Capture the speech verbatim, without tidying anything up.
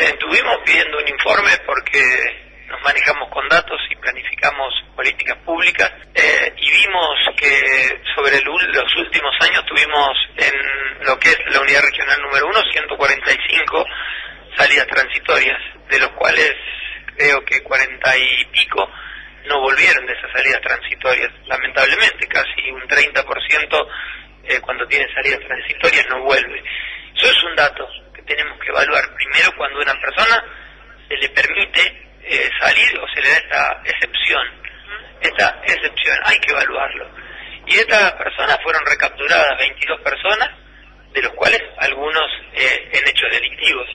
Estuvimos pidiendo un informe porque nos manejamos con datos y planificamos políticas públicas eh, y vimos que sobre el, los últimos años tuvimos en lo que es la unidad regional número uno ciento cuarenta y cinco salidas transitorias, de los cuales creo que cuarenta y pico no volvieron de esas salidas transitorias, lamentablemente, casi un treinta por ciento eh, cuando tiene salidas transitorias no vuelve. Eso es un dato que tenemos que evaluar primero cuando a una persona se le permite eh, salir o se le da esta excepción. Esta excepción hay que evaluarlo. Y estas personas fueron recapturadas, veintidós personas, de los cuales algunos eh, en hechos delictivos.